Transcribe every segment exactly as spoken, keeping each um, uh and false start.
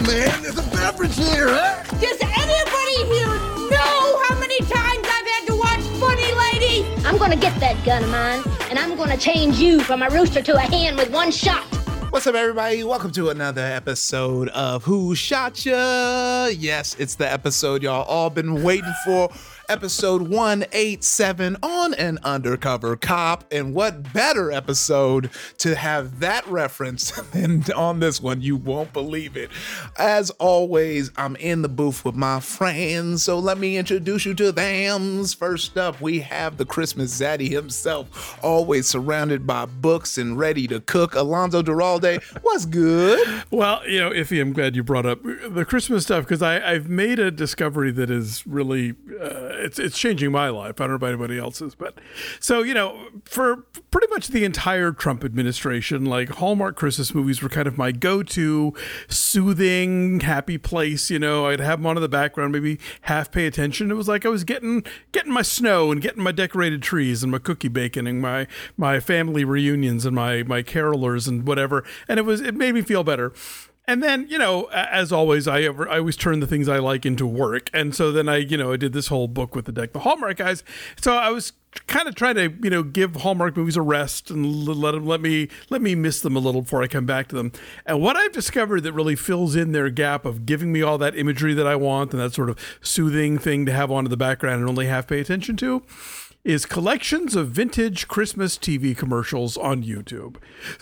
man. There's a beverage here, huh? Does anybody here know how many times I've had to watch Funny Lady? I'm gonna get that gun of mine, and I'm gonna change you from a rooster to a hen with one shot. What's up, everybody? Welcome to another episode of Who Shot Ya? Yes, it's the episode y'all all been waiting for. Episode one eighty-seven on An Undercover Cop. And what better episode to have that reference than on this one? You won't believe it. As always, I'm in the booth with my friends, so let me introduce you to them. First up, we have the Christmas Zaddy himself, always surrounded by books and ready to cook. Alonzo Duralde, what's good? Well, you know, Iffy, I'm glad you brought up the Christmas stuff, because I've made a discovery that is really... Uh, It's it's changing my life. I don't know about anybody else's, but so, you know, for pretty much the entire Trump administration, like Hallmark Christmas movies were kind of my go-to soothing, happy place. You know, I'd have them on in the background, maybe half pay attention. It was like I was getting getting my snow and getting my decorated trees and my cookie baking and my my family reunions and my my carolers and whatever. And it was it made me feel better. And then, you know, as always, I ever, I always turn the things I like into work. And so then I, you know, I did this whole book with the deck, the Hallmark guys. So I was kind of trying to, you know, give Hallmark movies a rest and let them, let me, let me miss them a little before I come back to them. And what I've discovered that really fills in their gap of giving me all that imagery that I want and that sort of soothing thing to have on in the background and only half pay attention to is collections of vintage Christmas T V commercials on YouTube.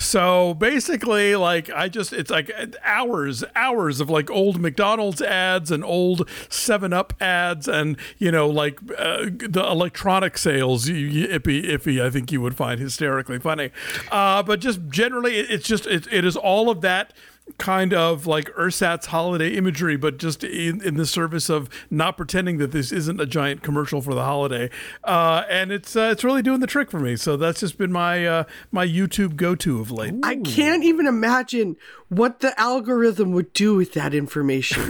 So basically, like, I just, it's like hours, hours of like old McDonald's ads and old seven up ads and, you know, like uh, the electronic sales, you, you, Ippy, Ippy, I think you would find hysterically funny. Uh, but just generally, it, it's just, it, it is all of that kind of like ersatz holiday imagery, but just in, in the service of not pretending that this isn't a giant commercial for the holiday. Uh, and it's uh, it's really doing the trick for me. So that's just been my uh, my YouTube go-to of late. I can't even imagine what the algorithm would do with that information.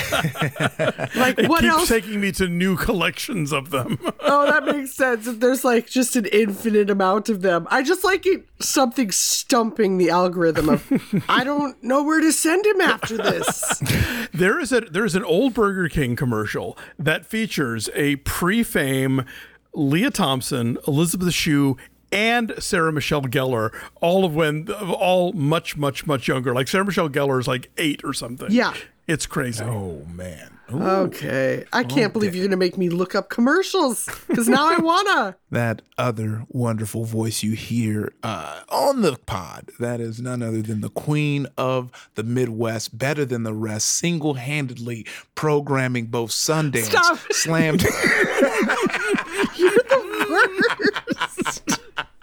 Like, it what keeps else? taking me to new collections of them. Oh, that makes sense. If there's like just an infinite amount of them. I just like it, something stumping the algorithm of, I don't know where to send him after this. There is a there's an old Burger King commercial that features a pre-fame Leah Thompson, Elizabeth Shue, and Sarah Michelle Gellar, all of when all much much much younger. Like Sarah Michelle Gellar is like eight or something. Yeah, it's crazy. Oh man. Ooh. Okay, I can't oh, believe you're gonna make me look up commercials because now I wanna. That other wonderful voice you hear uh, on the pod, that is none other than the queen of the Midwest, better than the rest, single-handedly programming both Sundance, Stop. Slammed. You're the worst.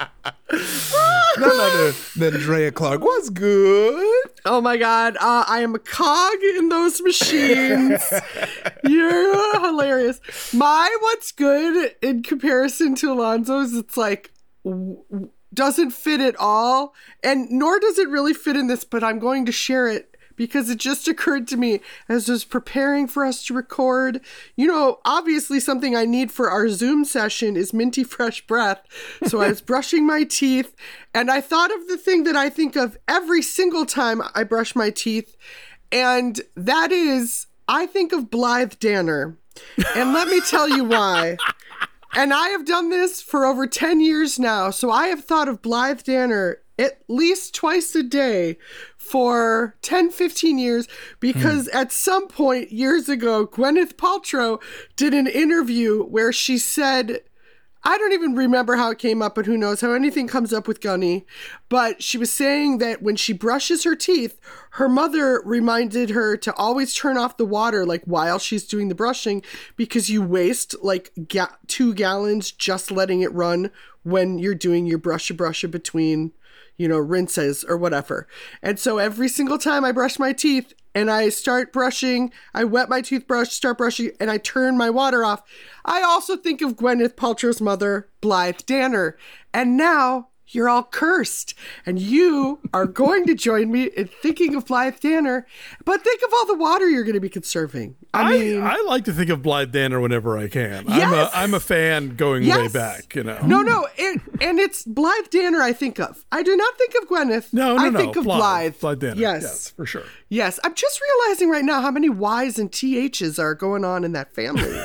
None other than Drea Clark. What's good? Oh my God. Uh, I am a cog in those machines. You're hilarious. My what's good in comparison to Alonzo's, it's like w- w- doesn't fit at all. And nor does it really fit in this, but I'm going to share it because it just occurred to me as I was preparing for us to record. You know, obviously something I need for our Zoom session is minty fresh breath. So I was brushing my teeth and I thought of the thing that I think of every single time I brush my teeth. And that is, I think of Blythe Danner. And let me tell you why. And I have done this for over ten years now. So I have thought of Blythe Danner at least twice a day for ten, fifteen years, because hmm. at some point years ago, Gwyneth Paltrow did an interview where she said, I don't even remember how it came up, but who knows how anything comes up with Gunny. But she was saying that when she brushes her teeth, her mother reminded her to always turn off the water, like while she's doing the brushing, because you waste like ga- two gallons just letting it run when you're doing your brusha brusha between, you know, rinses or whatever. And so every single time I brush my teeth and I start brushing, I wet my toothbrush, start brushing, and I turn my water off, I also think of Gwyneth Paltrow's mother, Blythe Danner. And now you're all cursed. And you are going to join me in thinking of Blythe Danner, but think of all the water you're going to be conserving. I, I mean, I like to think of Blythe Danner whenever I can. Yes! I'm a I'm a fan going Yes! way back, you know. No, no, it, and it's Blythe Danner I think of. I do not think of Gwyneth. No, no, I no. think of Blythe. Blythe. Blythe Danner. Yes. yes, for sure. Yes, I'm just realizing right now how many Y's and T H's are going on in that family.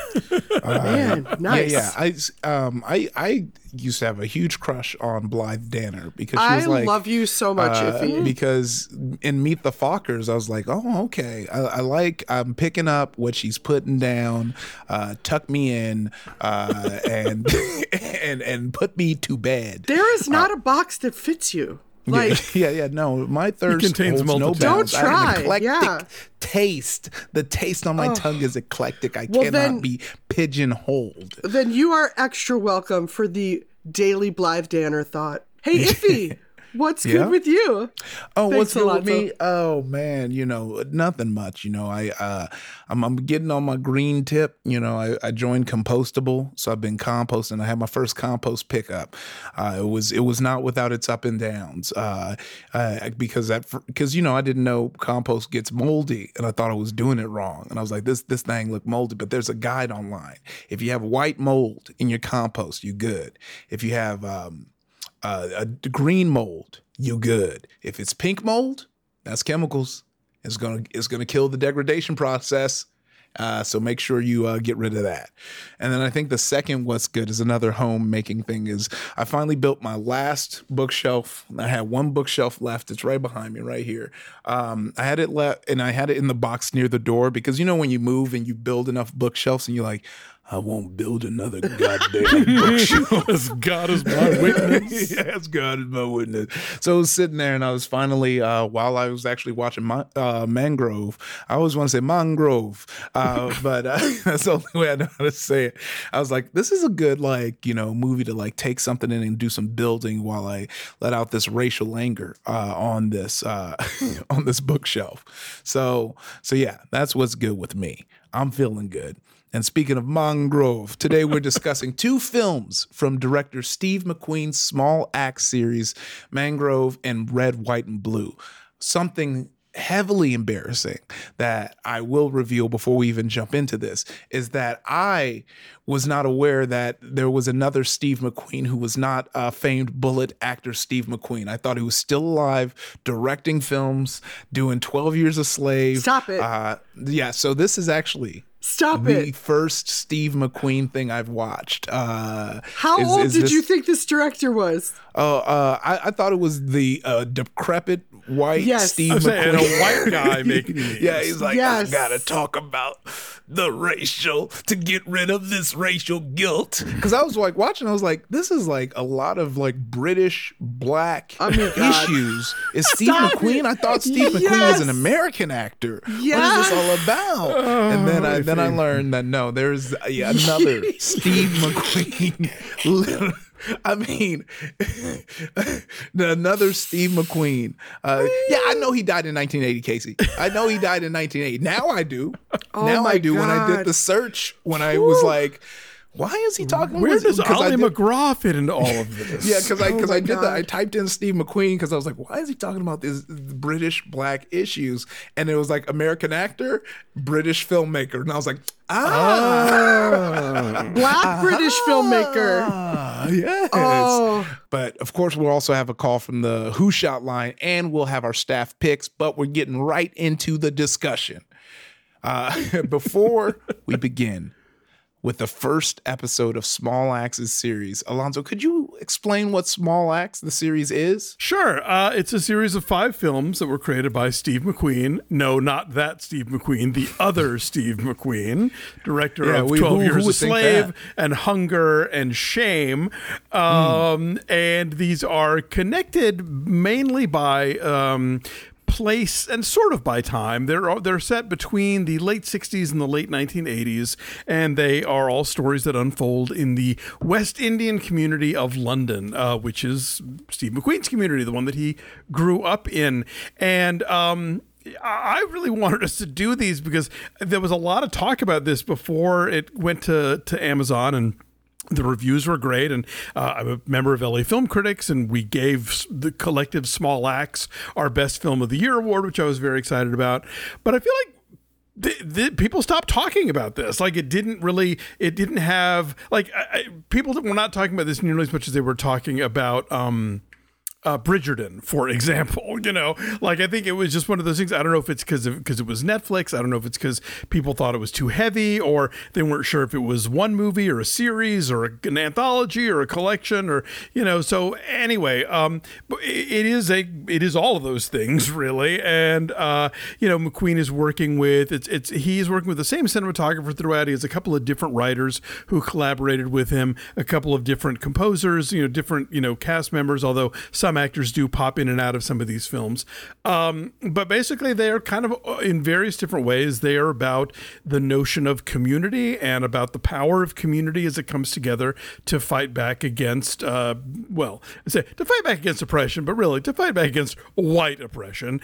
Man, nice. Yeah, yeah. I um I I used to have a huge crush on Blythe Danner because she I was like, love you so much, uh, Iffy. because in Meet the Fockers, I was like, oh, okay. I, I like, I'm picking up what she's putting down, uh, tuck me in, uh, and, and, and put me to bed. There is not a box that fits you. Like, yeah, yeah, no, my thirst contains holds no multitude. bounds. Don't I have try, an eclectic yeah. taste. The taste on my tongue is eclectic. I Well, cannot then- be pigeonholed. then you are extra welcome for the daily Blythe Danner thought. Hey, Iffy, what's Yeah? good with you? Oh, Thanks what's a good lot, with me? Oh man, you know, nothing much. You know, I uh, I'm, I'm getting on my green tip. You know, I, I joined Compostable, so I've been composting. I had my first compost pickup. Uh, it was it was not without its up and downs. Uh, uh, because that because you know I didn't know compost gets moldy, and I thought I was doing it wrong. And I was like, this this thing looked moldy, but there's a guide online. If you have white mold in your compost, you good. If you have um, uh, a green mold, you good. If it's pink mold, that's chemicals. It's gonna it's gonna kill the degradation process. Uh, so make sure you uh, get rid of that. And then I think the second what's good is another homemaking thing is I finally built my last bookshelf. I had one bookshelf left. It's right behind me, right here. Um, I had it left, and I had it in the box near the door because you know when you move and you build enough bookshelves and you're like, I won't build another goddamn bookshelf. As God is my witness. Yes, God is my witness. So I was sitting there, and I was finally, uh, while I was actually watching my, uh, Mangrove, I always want to say Mangrove, uh, but uh, that's the only way I know how to say it. I was like, this is a good, like, you know, movie to like take something in and do some building while I let out this racial anger uh, on this uh, on this bookshelf. So, so yeah, that's what's good with me. I'm feeling good. And speaking of Mangrove, today we're discussing two films from director Steve McQueen's Small Axe series, Mangrove and Red, White, and Blue. Something heavily embarrassing that I will reveal before we even jump into this is that I was not aware that there was another Steve McQueen who was not a famed bullet actor Steve McQueen. I thought he was still alive, directing films, doing twelve Years a Slave. Stop it. Uh, yeah, so this is actually... Stop the it. first Steve McQueen thing I've watched. Uh, How is- old is did this- you think this director was? Oh, uh, I, I thought it was the uh, decrepit white Yes. Steve I'm saying, and McQueen. a white guy making these. Yeah, he's like, Yes. I gotta talk about the racial to get rid of this racial guilt. Because I was like watching, I was like, this is like a lot of like British black Oh my God. issues. Is Steve Stop McQueen? it. I thought Steve McQueen Yes. was an American actor. Yes. What is this all about? and then I then I learned that no, there's uh, yeah, another Steve McQueen. I mean, another Steve McQueen. Uh, yeah, I know he died in nineteen eighty, Casey. I know he died in nineteen eighty. Now I do. Oh now my I do. When I God. did the search, when I was like, why is he talking? Where was- does 'cause I Ali did- McGraw fit into all of this? Yeah, because I because Oh my I did that. God. I typed in Steve McQueen because I was like, why is he talking about these British black issues? And it was like American actor, British filmmaker, and I was like, ah, Black British filmmaker. ah, yes. Oh. But of course, we'll also have a call from the Who Shot line, and we'll have our staff picks. But we're getting right into the discussion. Uh, before we begin with the first episode of Small Axe's series, Alonzo, could you explain what Small Axe, the series, is? Sure. Uh, it's a series of five films that were created by Steve McQueen. No, not that Steve McQueen, the other Steve McQueen, director Yeah, of we- twelve who- who Years a would think Slave that? and Hunger and Shame. Um, Hmm. And these are connected mainly by... Um, place and sort of by time. They're they're set between the late sixties and the late nineteen eighties, and they are all stories that unfold in the West Indian community of London, uh, which is Steve McQueen's community, the one that he grew up in. And um, I really wanted us to do these because there was a lot of talk about this before it went to, to Amazon, and The reviews were great, and uh, I'm a member of L A Film Critics, and we gave the collective Small Axe our Best Film of the Year award, which I was very excited about. But I feel like The, the, people stopped talking about this. Like it didn't really, it didn't have like I, I, people were not talking about this nearly as much as they were talking about um, uh, Bridgerton, for example. You know, like I think it was just one of those things. I don't know if it's because because it was Netflix. I don't know if it's because people thought it was too heavy, or they weren't sure if it was one movie or a series or a, an anthology or a collection, or you know. So anyway, um, it is a it is all of those things really, and uh, you know, McQueen is working with it's it's he's working with the same cinematographer throughout. He has a couple of different writers who collaborated with him, a couple of different composers, you know, different you know cast members. Although some actors do pop in and out of some of these films. Um, but basically they are kind of in various different ways. They are about the notion of community and about the power of community as it comes together to fight back against, uh, well, I say to fight back against oppression, but really to fight back against white oppression.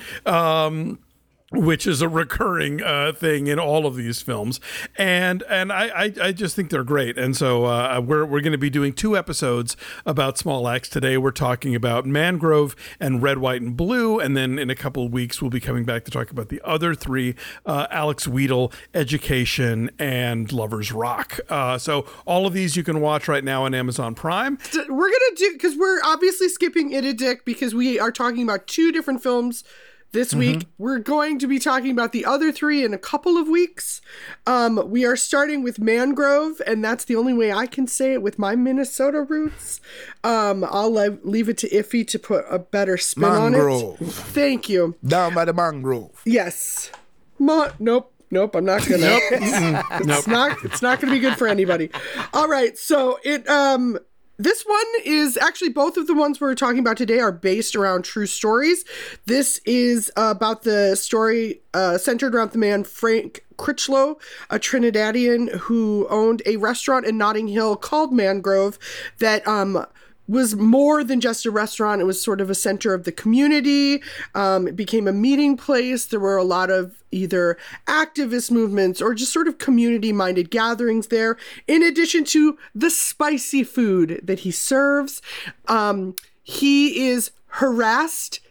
Um, which is a recurring uh, thing in all of these films, and and I, I, I just think they're great. And so uh, we're we're going to be doing two episodes about Small Axe today. We're talking about Mangrove and Red, White, and Blue, and then in a couple of weeks we'll be coming back to talk about the other three: uh, Alex Wheatle, Education, and Lovers Rock. Uh, so all of these you can watch right now on Amazon Prime. We're gonna do because we're obviously skipping It a Dick because we are talking about two different films. This week, mm-hmm. we're going to be talking about the other three in a couple of weeks. Um, we are starting with Mangrove, and that's the only way I can say it with my Minnesota roots. Um, I'll le- leave it to Iffy to put a better spin Mangrove. on it. Thank you. Down by the mangrove. Yes. Ma- nope. Nope, I'm not gonna. Nope. It's nope. not. It's not gonna be good for anybody. All right, so it. Um, This one is actually both of the ones we're talking about today are based around true stories. This is uh, about the story uh, centered around the man Frank Critchlow, a Trinidadian who owned a restaurant in Notting Hill called Mangrove that um, was more than just a restaurant. It was sort of a center of the community. Um, it became a meeting place. There were a lot of either activist movements or just sort of community-minded gatherings there, in addition to the spicy food that he serves. Um, he is harassed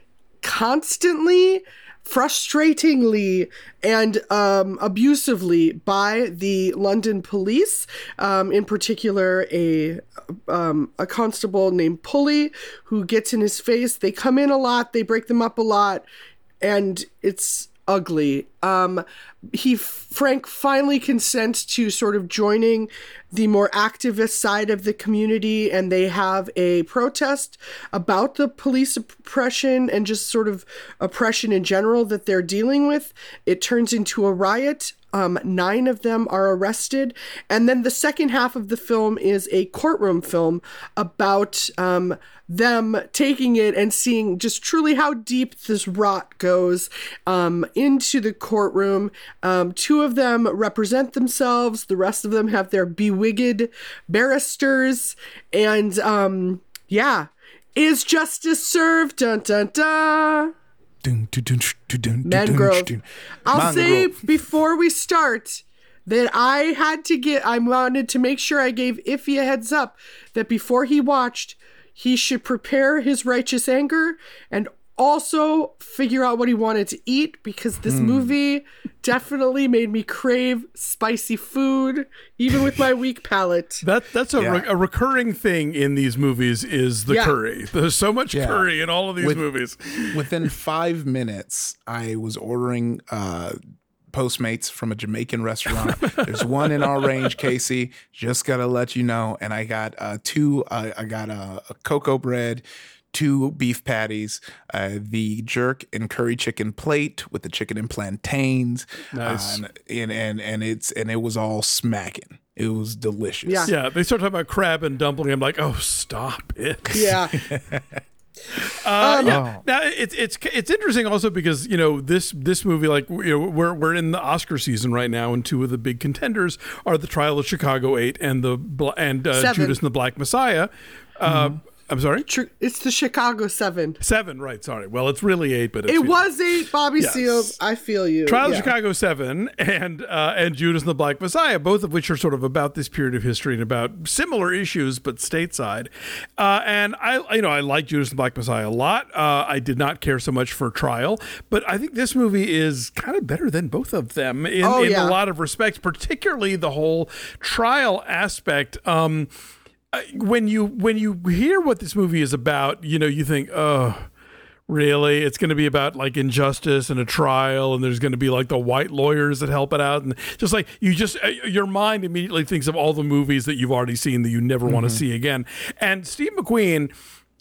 constantly, frustratingly, and um, abusively by the London police, um, in particular a um, a constable named Pulley, who gets in his face. They come in a lot, they break them up a lot, and it's ugly. Um, he, Frank finally consents to sort of joining the more activist side of the community, and they have a protest about the police oppression and just sort of oppression in general that they're dealing with. It turns into a riot. Um, nine of them are arrested. And then the second half of the film is a courtroom film about um, them taking it and seeing just truly how deep this rot goes um, into the courtroom. Um, two of them represent themselves. The rest of them have their bewigged barristers. And um, yeah, is justice served? Dun, dun, dun. Mangrove. I'll say before we start that I had to get, I wanted to make sure I gave Iffy a heads up that before he watched, he should prepare his righteous anger and also figure out what he wanted to eat, because this mm. movie definitely made me crave spicy food, even with my weak palate. That That's a, yeah. re- a recurring thing in these movies is the yeah. curry. There's so much yeah. curry in all of these with, movies. Within five minutes, I was ordering uh, Postmates from a Jamaican restaurant. There's one in our range, Casey. Just got to let you know. And I got uh, two, uh, I got a, a cocoa bread, two beef patties, uh, the jerk and curry chicken plate with the chicken and plantains. Nice. Uh, and, and and it's and it was all smacking. It was delicious. Yeah. Yeah. They start talking about crab and dumpling. I'm like, oh, stop it. Yeah. Uh, um, yeah. Oh. Now it's it's it's interesting also because you know this this movie, like you know we're we're in the Oscar season right now, and two of the big contenders are The Trial of Chicago eight and the and uh, Judas and the Black Messiah. Uh, mm-hmm. I'm sorry? It's the Chicago Seven. Seven, right, sorry. Well, it's really eight, but it's... It was eight, Bobby Yes. Seals. I feel you. Trial of Yeah. Chicago seven and uh, and Judas and the Black Messiah, both of which are sort of about this period of history and about similar issues, but stateside. Uh, and I, you know, I like Judas and the Black Messiah a lot. Uh, I did not care so much for Trial, but I think this movie is kind of better than both of them in, Oh, in yeah. a lot of respects, particularly the whole trial aspect. Um, uh, when you when you hear what this movie is about, you know, you think, oh, really? It's going to be about like injustice and a trial, and there's going to be like the white lawyers that help it out, and just like you just uh, your mind immediately thinks of all the movies that you've already seen that you never mm-hmm. want to see again. And Steve McQueen,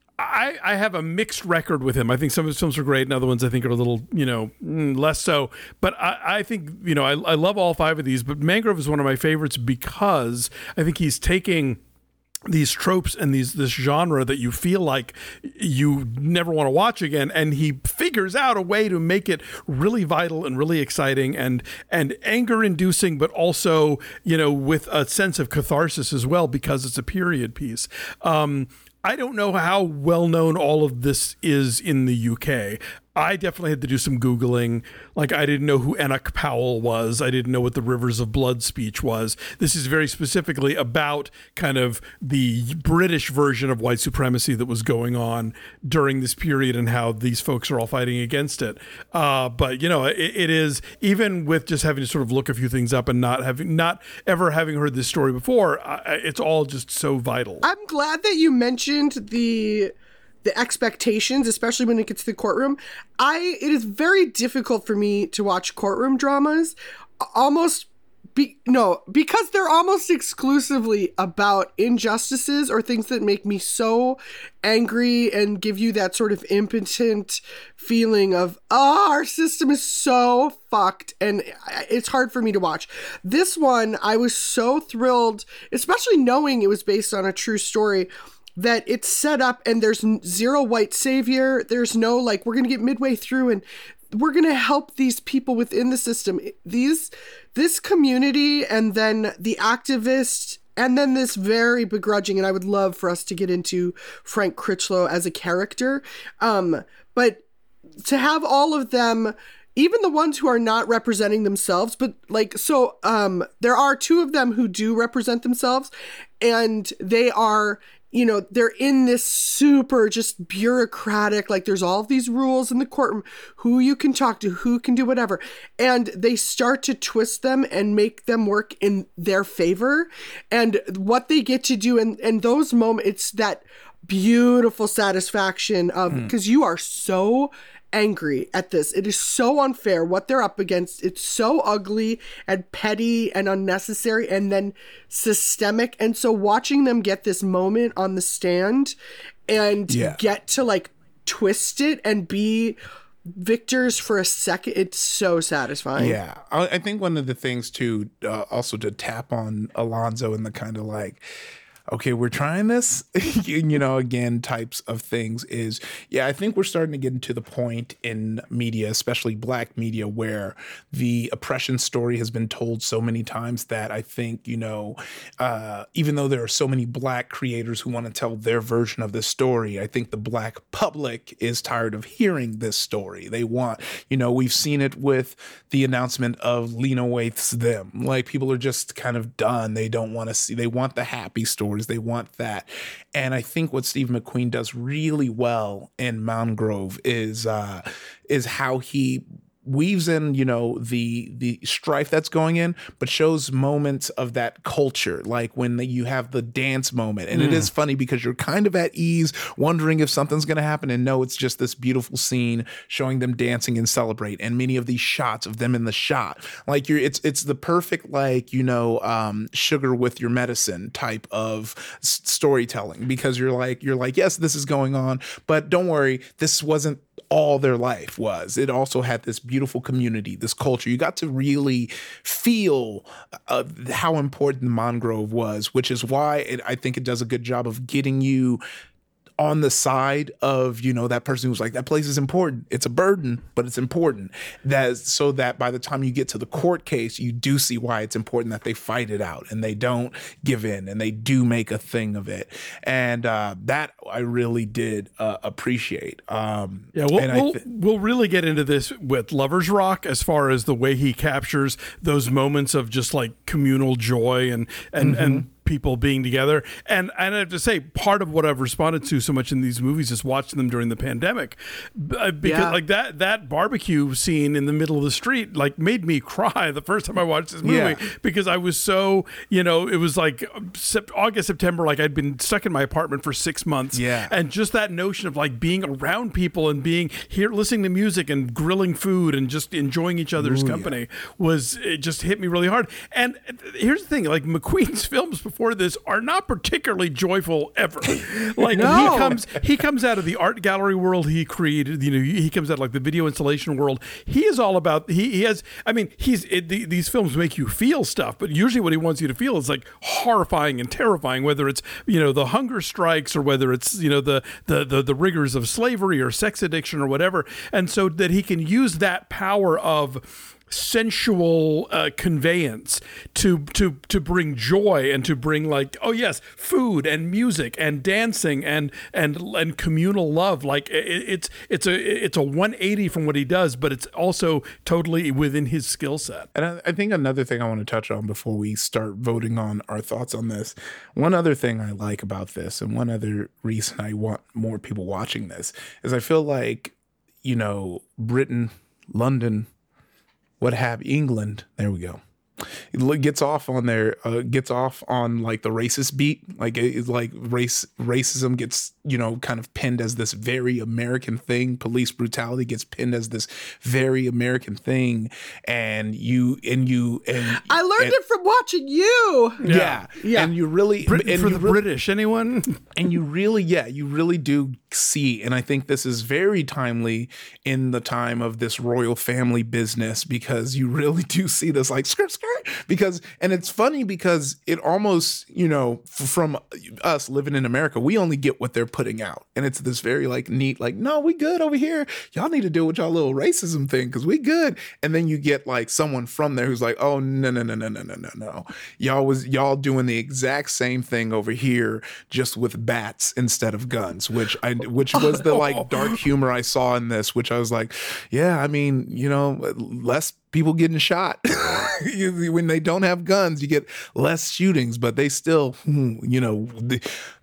I, I have a mixed record with him. I think some of his films are great, and other ones I think are a little, you know, less so. But I, I think, you know, I, I love all five of these. But Mangrove is one of my favorites because I think he's taking these tropes and these this genre that you feel like you never want to watch again, and he figures out a way to make it really vital and really exciting and and anger inducing, but also, you know, with a sense of catharsis as well, because it's a period piece. Um, I don't know how well known all of this is in the U K. I definitely had to do some Googling. Like, I didn't know who Enoch Powell was. I didn't know what the Rivers of Blood speech was. This is very specifically about kind of the British version of white supremacy that was going on during this period and how these folks are all fighting against it. Uh, but, you know, it, it is, even with just having to sort of look a few things up and not having, not ever having heard this story before, I, it's all just so vital. I'm glad that you mentioned the... the expectations, especially when it gets to the courtroom. I it is very difficult for me to watch courtroom dramas, almost be no because they're almost exclusively about injustices or things that make me so angry and give you that sort of impotent feeling of, oh, our system is so fucked, and it's hard for me to watch. This one, I was so thrilled, especially knowing it was based on a true story, that it's set up and there's zero white savior. There's no, like, we're going to get midway through and we're going to help these people within the system. These, this community, and then the activists, and then this very begrudging, and I would love for us to get into Frank Critchlow as a character. Um, but to have all of them, even the ones who are not representing themselves, but like, so um, there are two of them who do represent themselves, and they are, you know, they're in this super just bureaucratic, like there's all of these rules in the courtroom, who you can talk to, who can do whatever. And they start to twist them and make them work in their favor. And what they get to do in, in those moments, it's that beautiful satisfaction of, because mm. you are so angry at this. It is so unfair what they're up against. It's so ugly and petty and unnecessary and then systemic. And so watching them get this moment on the stand and yeah. get to like twist it and be victors for a second, it's so satisfying. Yeah. I, I think one of the things too, uh, also to tap on Alonzo and the kind of like, okay, we're trying this, you know, again, types of things is, yeah, I think we're starting to get into the point in media, especially Black media, where the oppression story has been told so many times that I think, you know, uh, even though there are so many Black creators who want to tell their version of this story, I think the Black public is tired of hearing this story. They want, you know, we've seen it with the announcement of Lena Waithe's Them. Like, people are just kind of done. They don't want to see, they want the happy story. They want that. And I think what Steve McQueen does really well in Mangrove is uh, is how he weaves in, you know, the the strife that's going in, but shows moments of that culture, like when the, you have the dance moment. And mm. it is funny because you're kind of at ease, wondering if something's going to happen. And no, it's just this beautiful scene showing them dancing and celebrate. And many of these shots of them in the shot, like you're, it's it's the perfect, like, you know, um, sugar with your medicine type of s- storytelling, because you're like, you're like, yes, this is going on, but don't worry, this wasn't all their life was. It also had this beautiful community, this culture. You got to really feel uh, how important Mangrove was, which is why it, I think it does a good job of getting you on the side of, you know, that person who's like, that place is important. It's a burden, but it's important. That so that by the time you get to the court case, you do see why it's important that they fight it out and they don't give in and they do make a thing of it. And uh, that I really did uh, appreciate. Um, yeah, we'll, and we'll, th- we'll really get into this with Lovers Rock as far as the way he captures those moments of just like communal joy and and mm-hmm. and people being together. And, and I have to say, part of what I've responded to so much in these movies is watching them during the pandemic. Because yeah. like that that barbecue scene in the middle of the street like made me cry the first time I watched this movie yeah. because I was so, you know, it was like August, September, like I'd been stuck in my apartment for six months. Yeah. And just that notion of like being around people and being here, listening to music and grilling food and just enjoying each other's Ooh, company yeah. was, it just hit me really hard. And here's the thing, like McQueen's films before for this are not particularly joyful ever. Like no. he comes he comes out of the art gallery world he created, you know, he comes out of like the video installation world. He is all about he, he has I mean he's it, the, these films make you feel stuff, but usually what he wants you to feel is like horrifying and terrifying, whether it's, you know, the hunger strikes or whether it's, you know, the the the, the rigors of slavery or sex addiction or whatever. And so that he can use that power of sensual uh, conveyance to to to bring joy and to bring like, oh yes, food and music and dancing and and and communal love. Like it, it's it's a it's a one eighty from what he does, but it's also totally within his skill set. And I, I think another thing I want to touch on before we start voting on our thoughts on this, one other thing I like about this and one other reason I want more people watching this is I feel like, you know, Britain, London, what have England, there we go, it gets off on their uh, gets off on like the racist beat, like it's like race racism gets, you know, kind of pinned as this very American thing. Police brutality gets pinned as this very American thing, and you and you and I learned and, it from watching you. Yeah, yeah, and you really Britain and for you the really, British, anyone? And you really, yeah, you really do see, and I think this is very timely in the time of this royal family business, because you really do see this like skirt skirt because, and it's funny because it almost, you know, from us living in America, we only get what they're putting out, and it's this very like neat, like, no, we good over here, y'all need to deal with y'all little racism thing because we good. And then you get like someone from there who's like, oh no no no no no no no no, y'all was y'all doing the exact same thing over here, just with bats instead of guns, which I which was the like dark humor I saw in this, which I was like, yeah, I mean, you know, less people getting shot. you, when they don't have guns, you get less shootings, but they still, you know, the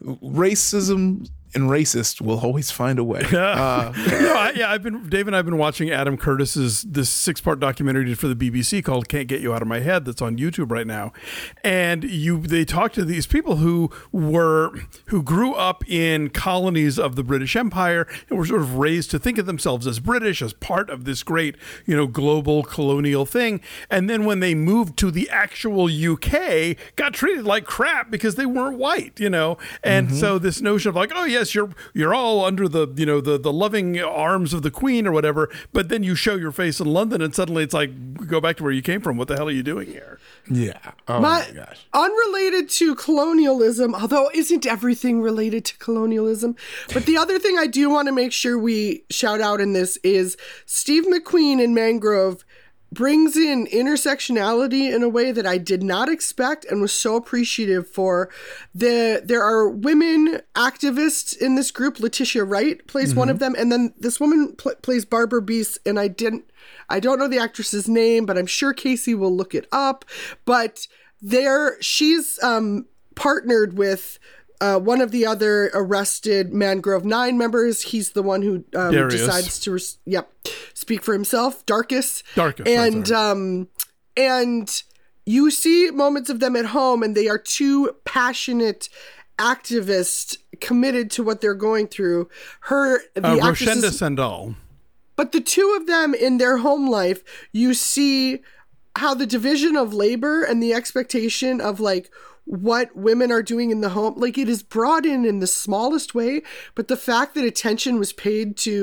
racism and racist will always find a way. Uh, no, I, yeah, I've been Dave and I've been watching Adam Curtis's this six part documentary for the B B C called "Can't Get You Out of My Head" that's on YouTube right now, and you they talk to these people who were who grew up in colonies of the British Empire and were sort of raised to think of themselves as British, as part of this great, you know, global colonial thing, and then when they moved to the actual U K, got treated like crap because they weren't white, you know, and mm-hmm. so this notion of like, oh yes, you're you're all under the, you know, the the loving arms of the Queen or whatever, but then you show your face in London and suddenly it's like, go back to where you came from. What the hell are you doing here? Yeah. Oh my, my gosh. Unrelated to colonialism, although isn't everything related to colonialism? But the other thing I do want to make sure we shout out in this is Steve McQueen in Mangrove brings in intersectionality in a way that I did not expect and was so appreciative for. The there are women activists in this group. Letitia Wright plays mm-hmm. one of them, and then this woman pl- plays Barbara Beese, and I didn't I don't know the actress's name, but I'm sure Casey will look it up. But there she's um partnered with Uh, one of the other arrested Mangrove Nine members. He's the one who um, decides to, res- yep, speak for himself. Darkus. Darkus. And um, and you see moments of them at home, and they are two passionate activists committed to what they're going through. Her, the uh, actress Roshenda Sandal. But the two of them in their home life, you see how the division of labor and the expectation of like what women are doing in the home, like it is brought in in the smallest way, but the fact that attention was paid to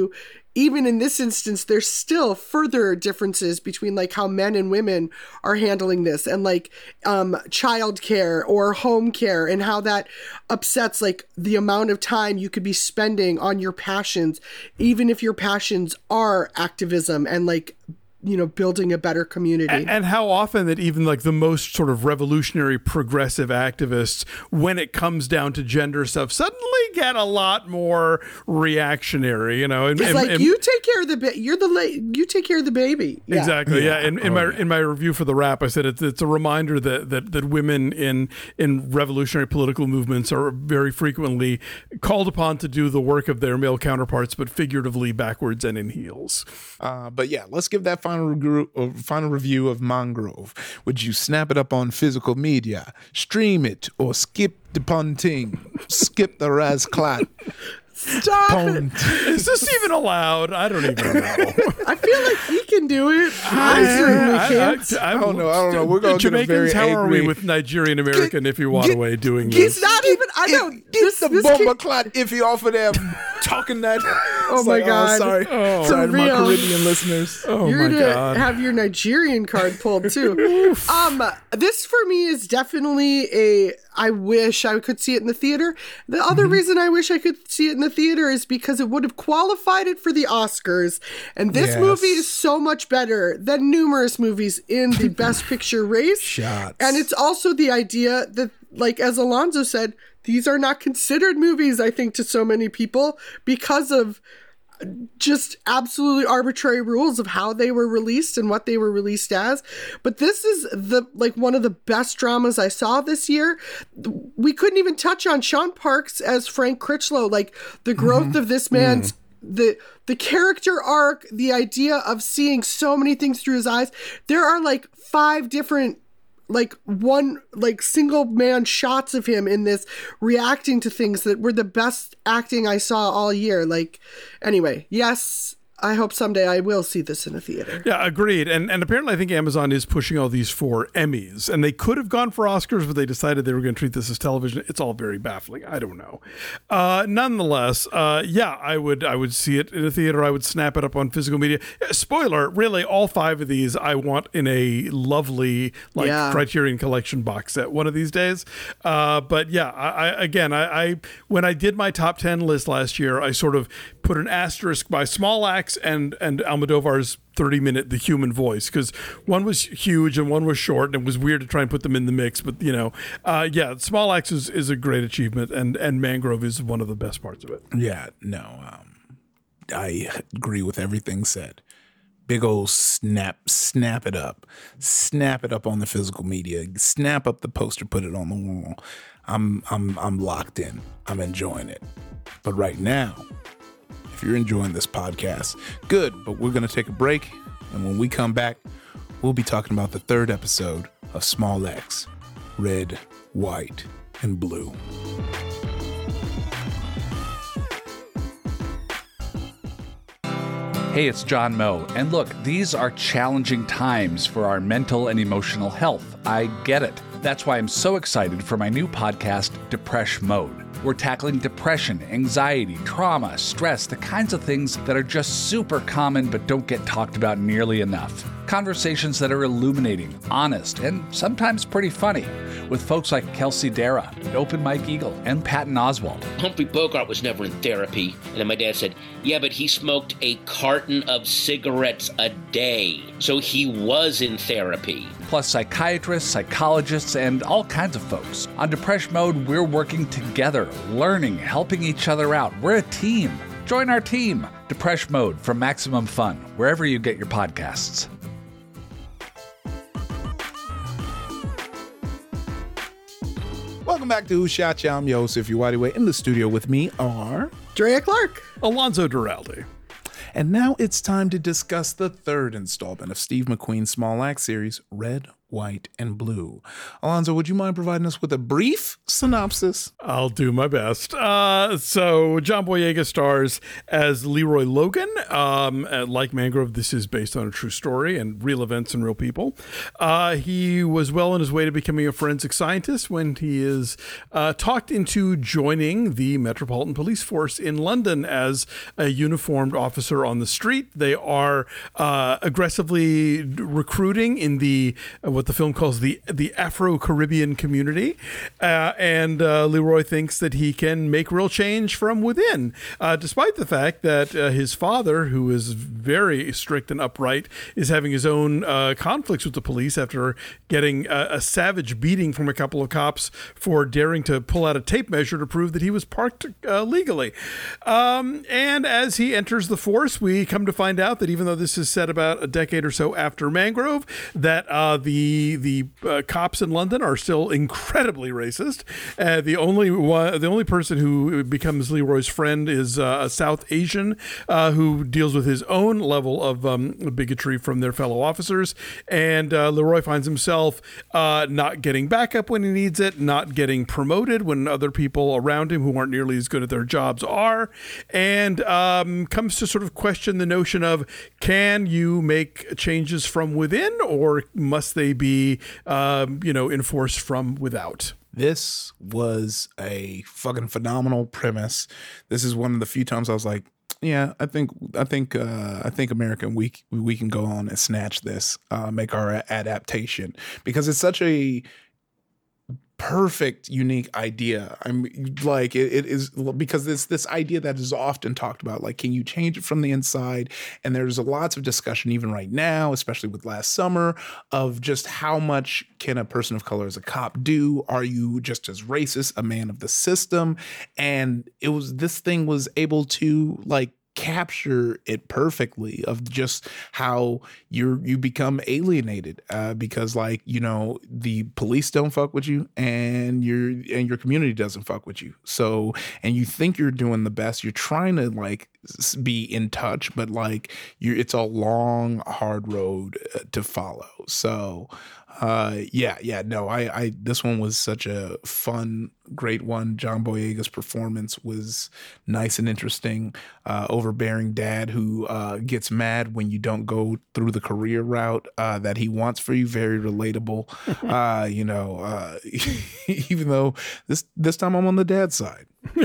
even in this instance, there's still further differences between like how men and women are handling this, and like um, childcare or home care, and how that upsets like the amount of time you could be spending on your passions, even if your passions are activism and like, you know, building a better community. And, and how often that even like the most sort of revolutionary progressive activists, when it comes down to gender stuff, suddenly get a lot more reactionary, you know. And, it's and, like, and, you take care of the baby. You're the la- you take care of the baby. Yeah. Exactly. Yeah. Yeah. In, in Oh, my yeah. in my review for the Wrap, I said it's it's a reminder that that that women in in revolutionary political movements are very frequently called upon to do the work of their male counterparts, but figuratively backwards and in heels. Uh, but yeah, let's give that final review, uh, final review of Mangrove. Would you snap it up on physical media, stream it, or skip the punting, skip the Razclat? Stop it. Punt. Is this even allowed? I don't even know. I feel like he can do it. I certainly can't. I don't know, I don't know. We're gonna get a Jamaicans, very how are we angry- with Nigerian American if you want get- away doing He's this? not even. I know. Get This, the this bomber kid- clot if he off of them talking that. Oh It's my like, God. sorry, Oh. sorry to my For real. Caribbean listeners. Oh You're my gonna God. have your Nigerian card pulled too. um, this for me is definitely a. I wish I could see it in the theater. The other Mm-hmm. reason I wish I could see it in the theater is because it would have qualified it for the Oscars. And this Yes. movie is so much better than numerous movies in the Best Picture race. Shots. And it's also the idea that, like, as Alonzo said, these are not considered movies, I think, to so many people because of just absolutely arbitrary rules of how they were released and what they were released as. But this is the like one of the best dramas I saw this year. We couldn't even touch on Sean Parks as Frank Critchlow, like the growth Mm-hmm. of this man's the the character arc, the idea of seeing so many things through his eyes. There are like five different like one like single man shots of him in this reacting to things that were the best acting I saw all year. Like, anyway, yes, I hope someday I will see this in a theater. Yeah, agreed. And and apparently I think Amazon is pushing all these for Emmys. And they could have gone for Oscars, but they decided they were going to treat this as television. It's all very baffling. I don't know. Uh, nonetheless, uh, yeah, I would I would see it in a theater. I would snap it up on physical media. Spoiler, really, all five of these I want in a lovely like Yeah. Criterion Collection box set one of these days. Uh, but yeah, I, I again, I, I when I did my top ten list last year, I sort of put an asterisk by Small Axe and and Almodovar's thirty minute The Human Voice, because one was huge and one was short, and it was weird to try and put them in the mix. But you know, uh, yeah, Small Axe is, is a great achievement, and and Mangrove is one of the best parts of it. Yeah, no, um, I agree with everything said. Big old snap, snap it up, snap it up on the physical media, snap up the poster, put it on the wall. I'm, I'm, I'm locked in. I'm enjoying it. But right now, if you're enjoying this podcast, good. But we're gonna take a break, and when we come back, we'll be talking about the third episode of Small Axe, Red, White, and Blue. Hey, it's John Moe. And look, these are challenging times for our mental and emotional health. I get it. That's why I'm so excited for my new podcast, Depresh Mode. We're tackling depression, anxiety, trauma, stress, the kinds of things that are just super common but don't get talked about nearly enough. Conversations that are illuminating, honest, and sometimes pretty funny, with folks like Kelsey Dara, Open Mike Eagle, and Patton Oswalt. Humphrey Bogart was never in therapy. And then my dad said, yeah, but he smoked a carton of cigarettes a day. So he was in therapy. Plus psychiatrists, psychologists, and all kinds of folks. On Depresh Mode, we're working together, learning, helping each other out. We're a team. Join our team. Depresh Mode from Maximum Fun, wherever you get your podcasts. Welcome back to Who Shot Ya? I'm Yosef Uwadiwe. In the studio with me are... Drea Clark. Alonzo Duralde. And now it's time to discuss the third installment of Steve McQueen's Small Axe series, Red, white, and blue. Alonzo, would you mind providing us with a brief synopsis? I'll do my best. Uh, so John Boyega stars as Leroy Logan. Um, like Mangrove, this is based on a true story and real events and real people. Uh, he was well on his way to becoming a forensic scientist when he is uh, talked into joining the Metropolitan Police Force in London as a uniformed officer on the street. They are uh, aggressively recruiting in the uh, what the film calls the the Afro-Caribbean community, uh, and uh, Leroy thinks that he can make real change from within, uh, despite the fact that uh, his father, who is very strict and upright, is having his own uh, conflicts with the police after getting a, a savage beating from a couple of cops for daring to pull out a tape measure to prove that he was parked uh, legally. Um, and as he enters the force, we come to find out that even though this is set about a decade or so after Mangrove, that uh, the the uh, cops in London are still incredibly racist. Uh, the only one, the only person who becomes Leroy's friend is uh, a South Asian uh, who deals with his own level of um, bigotry from their fellow officers. And uh, Leroy finds himself uh, not getting backup when he needs it, not getting promoted when other people around him who aren't nearly as good at their jobs are, and um, comes to sort of question the notion of, can you make changes from within, or must they be, um, you know, enforced from without? This was a fucking phenomenal premise. This is one of the few times I was like, yeah, I think, I think, uh, I think American, we, we can go on and snatch this, uh, make our adaptation, because it's such a perfect, unique idea. I'm like, it, it is, because it's this idea that is often talked about, like, can you change it from the inside? And there's lots of discussion even right now, especially with last summer, of just how much can a person of color as a cop do? Are you just as racist, a man of the system? And it was, this thing was able to like capture it perfectly, of just how you're you become alienated uh because, like, you know, the police don't fuck with you, and your and your community doesn't fuck with you. So, and you think you're doing the best, you're trying to like be in touch, but like you it's a long, hard road to follow. So uh yeah yeah no I I this one was such a fun, great one. John Boyega's performance was nice and interesting. Uh overbearing dad who uh gets mad when you don't go through the career route uh that he wants for you, very relatable. uh you know uh even though this this time I'm on the dad's side.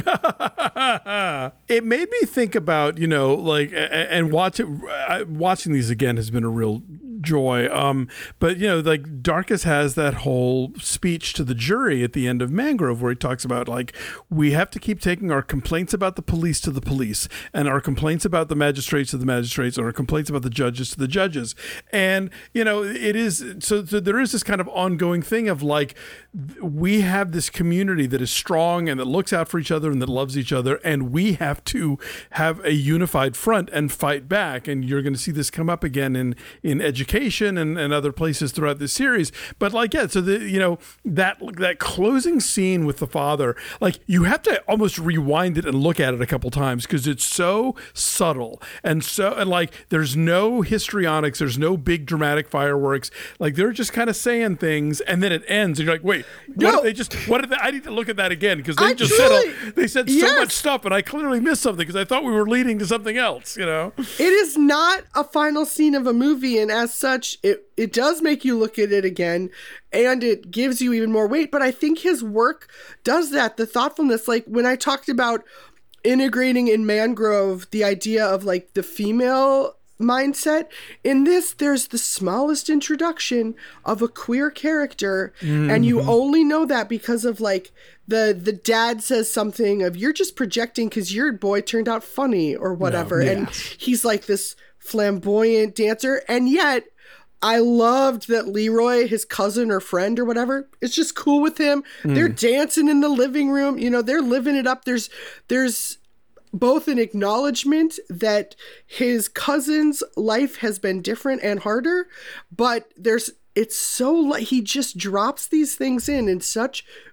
It made me think about, you know, like, and watch it, watching these again has been a real joy. Um, but, you know, like Darkus has that whole speech to the jury at the end of Mangrove where he talks about, like, we have to keep taking our complaints about the police to the police, and our complaints about the magistrates to the magistrates, and our complaints about the judges to the judges. And, you know, it is, so, so there is this kind of ongoing thing of like, we have this community that is strong and that looks out for each other and that loves each other, and we have to have a unified front and fight back. And you're going to see this come up again in in education and, and other places throughout this series. But like, yeah, so the you know that that closing scene with the father, like, you have to almost rewind it and look at it a couple times because it's so subtle and so, and like, there's no histrionics, there's no big dramatic fireworks, like they're just kind of saying things, and then it ends and you're like, wait, what No. did they just what did they, I need to look at that again because they I just truly- said a, they said so Yes. much stuff and I clearly missed something because I thought we were leading to something else, you know. It is not a final scene of a movie, and as such, it, it does make you look at it again, and it gives you even more weight. But I think his work does that, the thoughtfulness. Like when I talked about integrating in Mangrove the idea of like the female mindset, in this there's the smallest introduction of a queer character, mm-hmm. and you only know that because of like the the dad says something of, you're just projecting because your boy turned out funny or whatever. No, and yes. he's like this flamboyant dancer, and yet I loved that Leroy, his cousin or friend or whatever, is just cool with him. Mm. They're dancing in the living room, you know, they're living it up. There's there's both an acknowledgement that his cousin's life has been different and harder, but there's it's so like he just drops these things in in such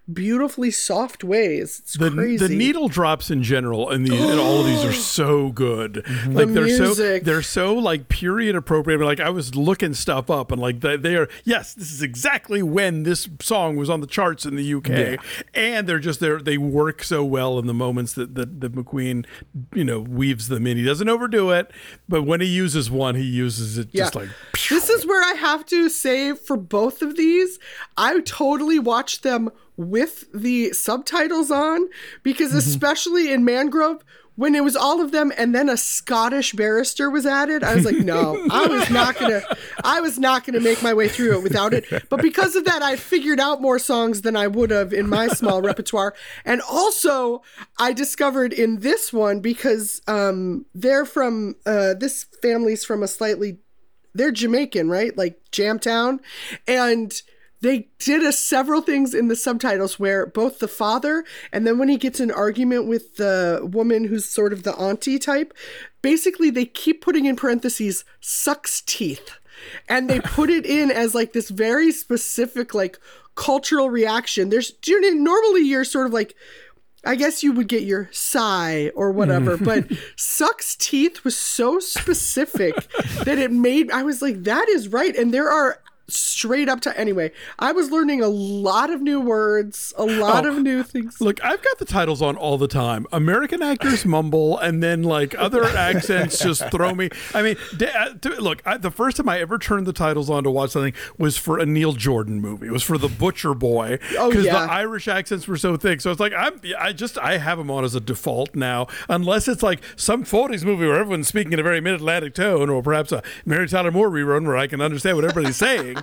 beautifully soft ways. It's the, crazy. The needle drops in general and the and all of these are so good. Mm-hmm. Like the they're music. so they're so like period appropriate. Like I was looking stuff up and like they, they are yes, this is exactly when this song was on the charts in the U K. Yeah. And they're just they they work so well in the moments that, that that McQueen, you know, weaves them in. He doesn't overdo it, but when he uses one, he uses it just yeah. like This is where I have to say for both of these, I totally watched them with the subtitles on because mm-hmm. especially in Mangrove, when it was all of them and then a Scottish barrister was added, I was like, no, I was not gonna, I was not gonna make my way through it without it. But because of that, I figured out more songs than I would have in my small repertoire. And also, I discovered in this one because um, they're from uh, this family's from a slightly, they're Jamaican, right? Like Jamtown, and they did a several things in the subtitles where both the father and then when he gets in an argument with the woman who's sort of the auntie type, basically they keep putting in parentheses sucks teeth. And they put it in as like this very specific like cultural reaction. There's you know, normally you're sort of like, I guess you would get your sigh or whatever, but sucks teeth was so specific that it made, I was like, that is right. And there are straight up to anyway I was learning a lot of new words, a lot oh, of new things. Look, I've got the titles on all the time. American actors mumble and then like other accents just throw me. I mean, look, I, the first time I ever turned the titles on to watch something was for a Neil Jordan movie. It was for The Butcher Boy because oh, yeah. the Irish accents were so thick. So it's like I'm I just I have them on as a default now, unless it's like some forties movie where everyone's speaking in a very mid-Atlantic tone, or perhaps a Mary Tyler Moore rerun where I can understand what everybody's saying.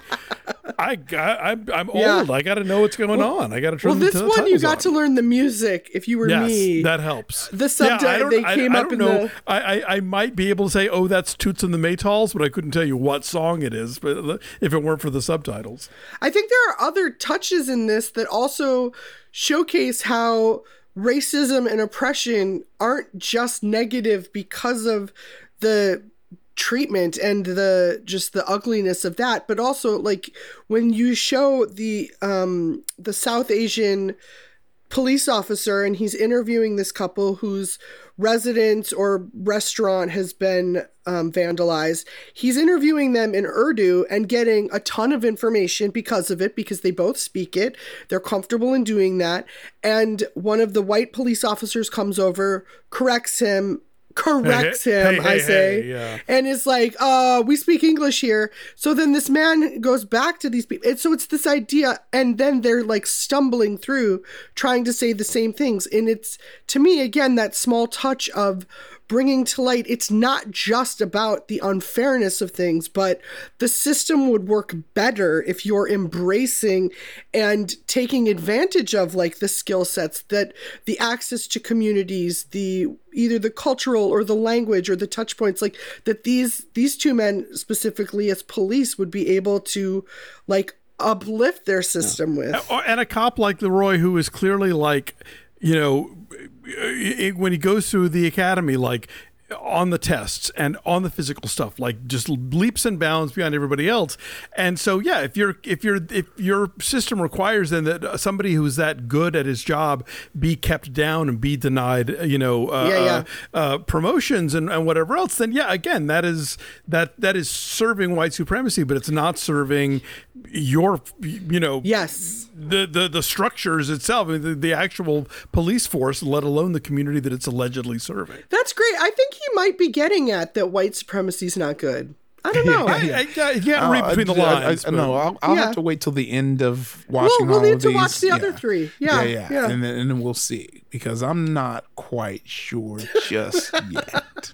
I got, I'm, I'm yeah. old. I got to know what's going well, on. I got to turn well, this the one you got on. to learn the music. If you were yes, me, that helps. The subtitle yeah, I don't, they I, came I, I up don't in know. the. I, I, I might be able to say, "Oh, that's Toots and the Maytals," but I couldn't tell you what song it is. But if it weren't for the subtitles, I think there are other touches in this that also showcase how racism and oppression aren't just negative because of the treatment and the just the ugliness of that, but also like when you show the um the South Asian police officer and he's interviewing this couple whose residence or restaurant has been um, vandalized. He's interviewing them in Urdu and getting a ton of information because of it, because they both speak it. They're comfortable in doing that. And one of the white police officers comes over, corrects him, corrects hey, him, hey, hey, I say, hey, yeah. and is like, uh, we speak English here. So then this man goes back to these people. And so it's this idea, and then they're like stumbling through trying to say the same things. And it's, to me, again, that small touch of bringing to light, it's not just about the unfairness of things, but the system would work better if you're embracing and taking advantage of like the skill sets, that the access to communities, the either the cultural or the language or the touch points, like that these these two men specifically as police would be able to like uplift their system yeah. with. And a cop like Leroy, who is clearly like, you know, when he goes through the academy, like on the tests and on the physical stuff, like just leaps and bounds beyond everybody else. And so, yeah, if you're, if you're, if your system requires then that somebody who's that good at his job be kept down and be denied, you know, uh, yeah, yeah. Uh, uh, promotions and, and whatever else, then yeah, again, that is, that, that is serving white supremacy, but it's not serving your, you know, yes, the, the, the structures itself, I mean, the, the actual police force, let alone the community that it's allegedly serving. That's great. I think he might be getting at that white supremacy is not good. I don't know. I, I, I, you can't read between the lines. I, I, no, I'll, I'll yeah. have to wait till the end of watching we'll, all we'll need of to these. watch the yeah. other three. Yeah, yeah, yeah. yeah. And, then, and then we'll see, because I'm not quite sure just yet.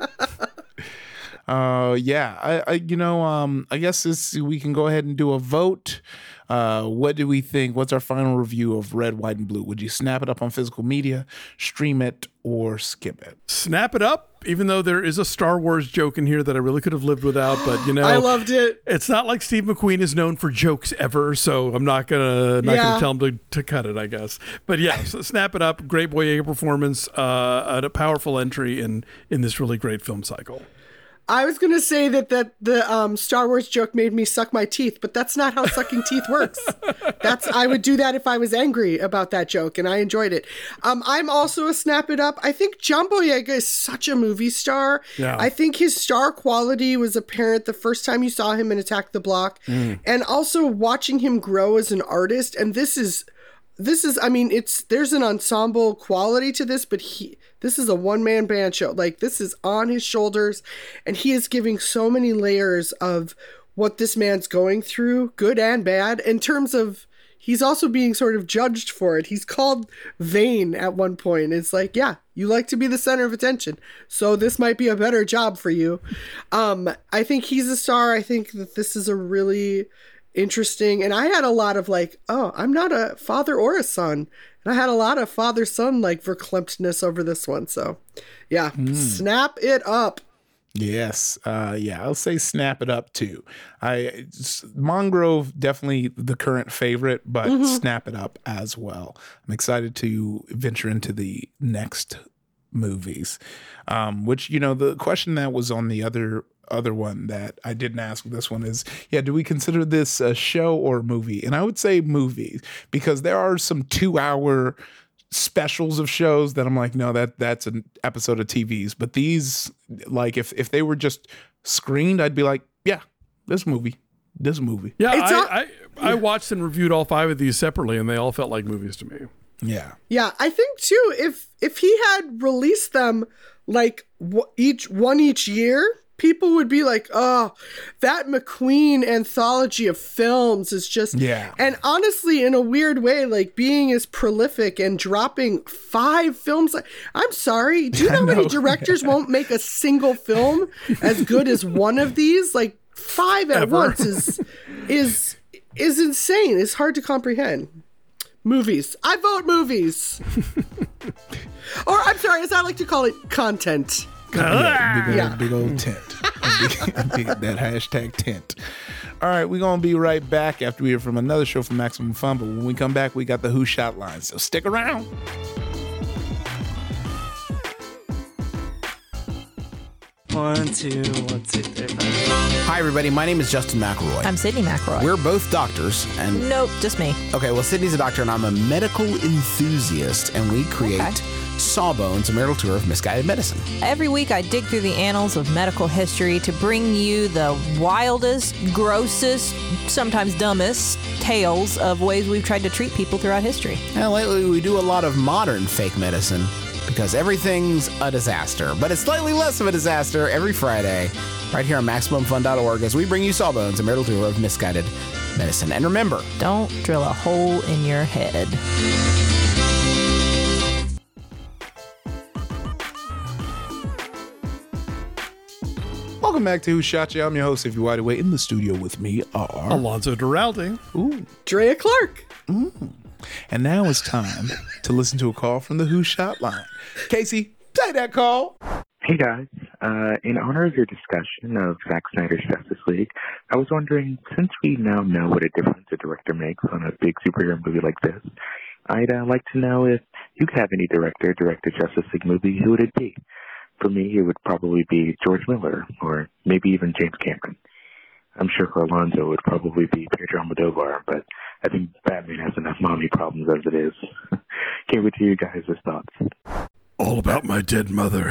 Uh, yeah, I, I, you know, um, I guess this, we can go ahead and do a vote. Uh, what do we think? What's our final review of Red, White, and Blue? Would you snap it up on physical media, stream it, or skip it? Snap it up, even though there is a Star Wars joke in here that I really could have lived without, but you know, I loved it. It's not like Steve McQueen is known for jokes ever, so I'm not gonna not Yeah. gonna tell him to, to cut it, I guess. But yeah, so snap it up. Great Boyega performance, uh, and a powerful entry in in this really great film cycle. I was going to say that, that the um, Star Wars joke made me suck my teeth, but that's not how sucking teeth works. That's I would do that if I was angry about that joke, and I enjoyed it. Um, I'm also a Snap It Up. I think John Boyega is such a movie star. Yeah. I think his star quality was apparent the first time you saw him in Attack the Block, mm. and also watching him grow as an artist. And this is... This is, I mean, it's, there's an ensemble quality to this, but he, this is a one-man band show. Like, this is on his shoulders, and he is giving so many layers of what this man's going through, good and bad, in terms of, he's also being sort of judged for it. He's called vain at one point. It's like, yeah, you like to be the center of attention, so this might be a better job for you. Um, I think he's a star. I think that this is a really interesting, and I had a lot of like, oh, I'm not a father or a son, and I had a lot of father-son like verklempt-ness over this one. So yeah, mm. Snap It Up. Yes, uh yeah, I'll say Snap It Up too. I Mongrove definitely the current favorite, but mm-hmm. Snap It Up as well. I'm excited to venture into the next movies, um which, you know, the question that was on the other other one that I didn't ask this one is, yeah, do we consider this a show or a movie? And I would say movie, because there are some two hour specials of shows that I'm like, no, that that's an episode of T Vs. But these, like, if if they were just screened, I'd be like, yeah, this movie, this movie. Yeah, I, not, I, I I watched and reviewed all five of these separately, and they all felt like movies to me. Yeah, yeah, I think too, if if he had released them like w- each one each year, people would be like, oh, that McQueen anthology of films is just... Yeah. And honestly, in a weird way, like being as prolific and dropping five films... I'm sorry. Do you know how many directors won't make a single film as good as one of these? Like five at Ever. once is is is insane. It's hard to comprehend. Movies. I vote movies. Or I'm sorry, as I like to call it, content. Yeah, big, old, yeah. big old tent. big, big, that hashtag tent. All right, we're going to be right back after we hear from another show from Maximum Fun. But when we come back, we got the Who Shot line. So stick around. One, two, one, two, three, five. Hi, everybody. My name is Justin McElroy. I'm Sydney McElroy. We're both doctors. and Nope, just me. Okay, well, Sydney's a doctor, and I'm a medical enthusiast, and we create... Okay. Sawbones, a marital tour of misguided medicine. Every week I dig through the annals of medical history to bring you the wildest, grossest, sometimes dumbest tales of ways we've tried to treat people throughout history. And lately we do a lot of modern fake medicine because everything's a disaster. But it's slightly less of a disaster every Friday right here on Maximum Fun dot org as we bring you Sawbones, a marital tour of misguided medicine. And remember, don't drill a hole in your head. Welcome back to Who Shot Ya? I'm your host, if you're wide awake. In the studio with me are Alonzo Duralde. Ooh. Drea Clark. Mm. And now it's time to listen to a call from the Who Shot line. Casey, take that call. Hey guys, uh, in honor of your discussion of Zack Snyder's Justice League, I was wondering, since we now know what a difference a director makes on a big superhero movie like this, I'd uh, like to know if you could have any director direct a Justice League movie, who would it be? For me, it would probably be George Miller, or maybe even James Cameron. I'm sure for Alonzo, it would probably be Pedro Almodovar, but I think Batman has enough mommy problems as it is. Can't wait to hear you guys' thoughts. All about my dead mother.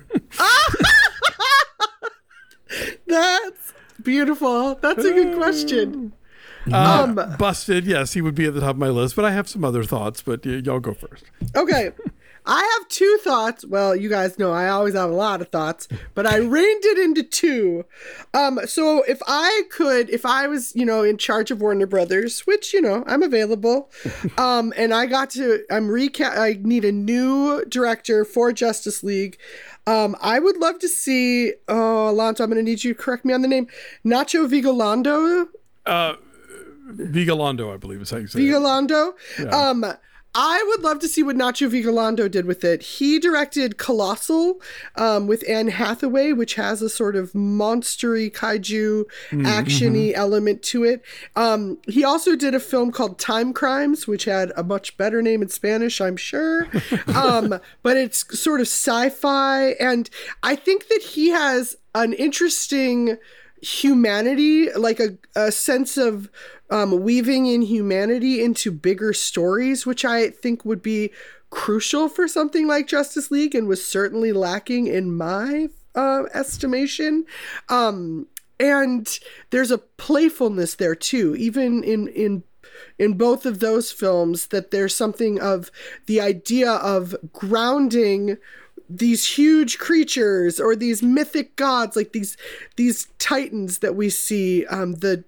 That's beautiful. That's a good question. Uh, um, busted, yes, he would be at the top of my list, but I have some other thoughts, but y- y'all go first. Okay. I have two thoughts. Well, you guys know I always have a lot of thoughts, but I reined it into two. Um, so if I could, if I was, you know, in charge of Warner Brothers, which, you know, I'm available, um, and I got to, I'm recap, I need a new director for Justice League. Um, I would love to see, oh, Alonzo, I'm going to need you to correct me on the name, Nacho Vigalondo. Uh, Vigalondo, I believe is how you say Vigalondo. it. Yeah. Um, I would love to see what Nacho Vigalondo did with it. He directed Colossal um, with Anne Hathaway, which has a sort of monstery kaiju Mm, action-y mhm. element to it. Um, he also did a film called Time Crimes, which had a much better name in Spanish, I'm sure. Um, but it's sort of sci-fi. And I think that he has an interesting humanity, like a, a sense of um, weaving in humanity into bigger stories, which I think would be crucial for something like Justice League and was certainly lacking in my uh, estimation. Um, and there's a playfulness there too, even in, in, in both of those films, that there's something of the idea of grounding these huge creatures or these mythic gods, like these these titans that we see, um, the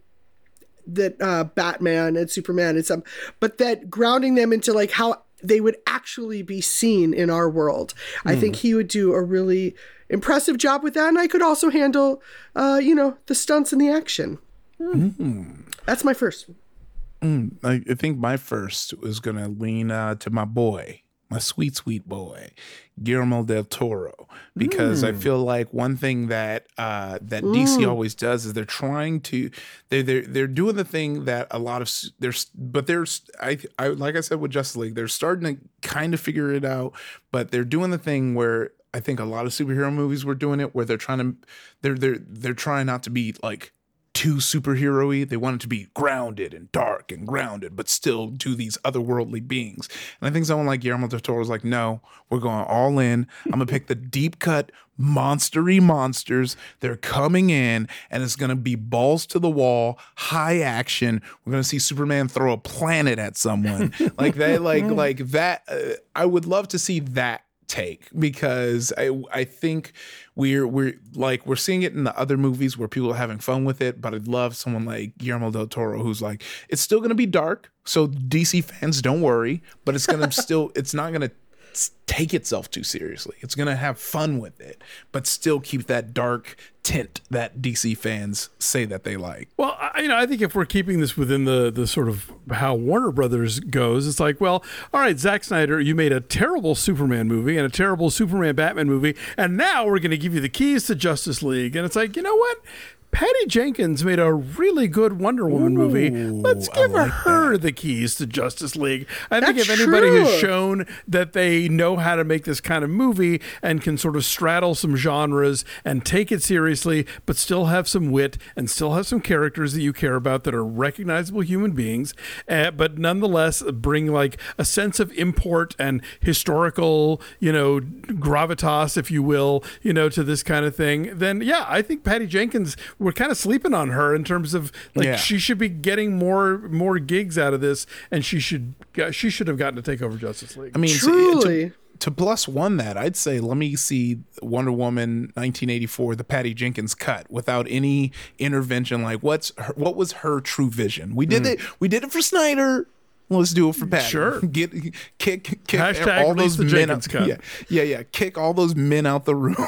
that uh, Batman and Superman and some, but that grounding them into like how they would actually be seen in our world. Mm. I think he would do a really impressive job with that, and I could also handle, uh, you know, the stunts and the action. Mm. Mm. That's my first. Mm. I, I think my first was gonna lean uh, to my boy. My sweet, sweet boy, Guillermo del Toro, because mm. I feel like one thing that uh, that mm. D C always does is they're trying to they they're they're doing the thing that a lot of there's but there's I I like I said with Justice League, they're starting to kind of figure it out, but they're doing the thing where I think a lot of superhero movies were doing it, where they're trying to they're they're they're trying not to be like too superhero-y. They want it to be grounded and dark and grounded, but still do these otherworldly beings. And I think someone like Guillermo del Toro is like, no, we're going all in. I'm gonna pick the deep cut monstery monsters. They're coming in, and it's gonna be balls to the wall, high action. We're gonna see Superman throw a planet at someone like that. Like like that. Uh, I would love to see that take, because I I think we're we're like we're seeing it in the other movies where people are having fun with it, but I'd love someone like Guillermo del Toro who's like, it's still going to be dark, so D C fans don't worry, but it's going to still it's not going to take itself too seriously. It's going to have fun with it, but still keep that dark tint that D C fans say that they like. Well, I, you know, I think if we're keeping this within the the sort of how Warner Brothers goes, it's like, well, all right, Zack Snyder, you made a terrible Superman movie and a terrible Superman Batman movie, and now we're going to give you the keys to Justice League. And it's like, you know what? Patty Jenkins made a really good Wonder Woman Ooh, movie. Let's give like her that. the keys to Justice League. I That's think if anybody true. has shown that they know how to make this kind of movie and can sort of straddle some genres and take it seriously, but still have some wit and still have some characters that you care about that are recognizable human beings, uh, but nonetheless bring like a sense of import and historical, you know, gravitas, if you will, you know, to this kind of thing, then yeah, I think Patty Jenkins, we're kind of sleeping on her in terms of like yeah. she should be getting more more gigs out of this, and she should she should have gotten to take over Justice League. I mean, truly. To, to plus one that, I'd say let me see Wonder Woman nineteen eighty-four, the Patty Jenkins cut, without any intervention. Like, what's her, what was her true vision? We did mm. it. We did it for Snyder. Let's do it for Patty. Sure. Get kick kick Hashtag all those the men out. Cut. Yeah, yeah, yeah. Kick all those men out the room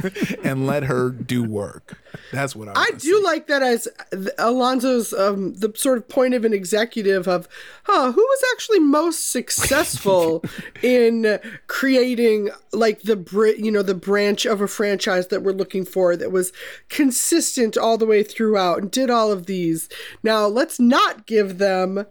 and let her do work. That's what I. I do see. like that as Alonzo's um, the sort of point of an executive of, huh, who was actually most successful in creating like the br- you know the branch of a franchise that we're looking for that was consistent all the way throughout and did all of these. Now let's not give them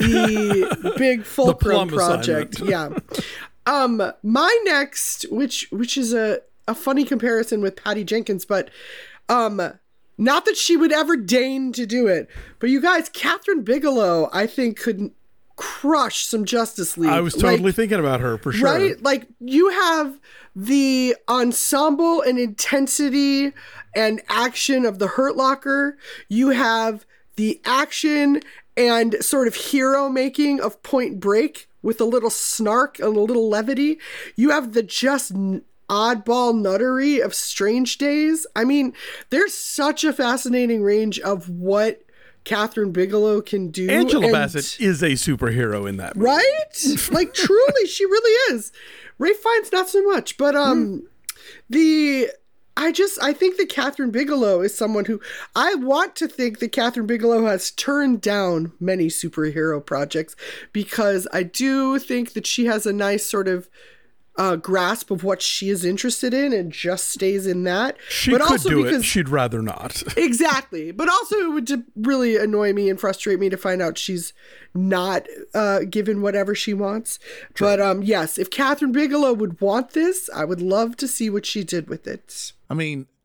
the big fulcrum the project. Yeah. Um, my next, which which is a, a funny comparison with Patty Jenkins, but um, not that she would ever deign to do it, but you guys, Catherine Bigelow, I think could crush some Justice League. I was totally like, thinking about her for sure. Right? Like you have the ensemble and intensity and action of the Hurt Locker. You have the action and sort of hero making of Point Break with a little snark and a little levity. You have the just oddball nuttery of Strange Days. I mean, there's such a fascinating range of what Catherine Bigelow can do. Angela and, Bassett is a superhero in that movie. Right? Like, truly, she really is. Ralph Fiennes, not so much. But um, mm. the... I just, I think that Catherine Bigelow is someone who, I want to think that Catherine Bigelow has turned down many superhero projects, because I do think that she has a nice sort of uh, grasp of what she is interested in and just stays in that. She but could also do because, it. She'd rather not. Exactly. But also it would really annoy me and frustrate me to find out she's not uh, given whatever she wants. True. But um, yes, if Catherine Bigelow would want this, I would love to see what she did with it. I mean,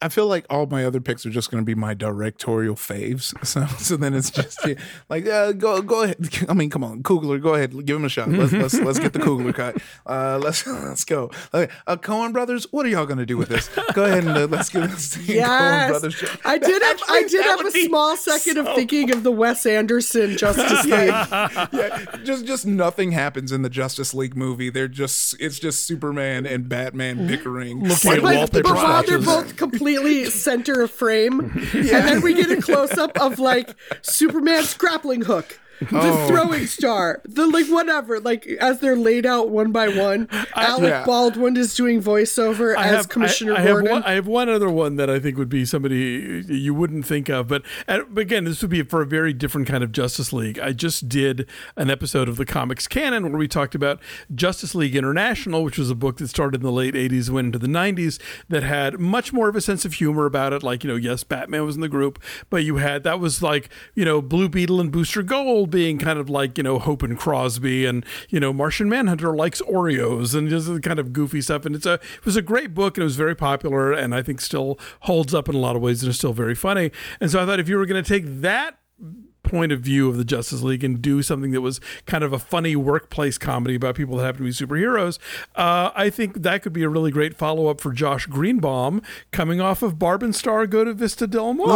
I feel like all my other picks are just going to be my directorial faves. So, so then it's just like, uh, go, go ahead. I mean, come on, Coogler, go ahead, give him a shot. Let's let's let's get the Coogler cut. Uh, let's let's go. Okay. Uh, Coen Brothers, what are y'all going to do with this? Go ahead and uh, let's get this thing. Yes. Coen Brothers. I did have I did have a small second so of thinking of the Wes Anderson Justice League. Yeah, just just nothing happens in the Justice League movie. They're just it's just Superman and Batman bickering. Looking at Walter But while they're Crotches. both completely center of frame, and then we get a close up of like Superman's grappling hook, the Oh. throwing star, the like whatever, like as they're laid out one by one. Alec yeah. Baldwin is doing voiceover I as have, Commissioner I, I have Gordon. one, I have one other one that I think would be somebody you wouldn't think of, but, uh, but again, this would be for a very different kind of Justice League. I just did an episode of the Comics Canon where we talked about Justice League International, which was a book that started in the late eighties, went into the nineties, that had much more of a sense of humor about it. Like, you know, yes, Batman was in the group, but you had, that was like, you know, Blue Beetle and Booster Gold being kind of like, you know, Hope and Crosby, and, you know, Martian Manhunter likes Oreos, and just the kind of goofy stuff. And it's a, it was a great book, and it was very popular, and I think still holds up in a lot of ways, and is still very funny. And so I thought if you were going to take that point of view of the Justice League and do something that was kind of a funny workplace comedy about people that happen to be superheroes, uh, I think that could be a really great follow-up for Josh Greenbaum coming off of Barb and Star Go to Vista Del Mar.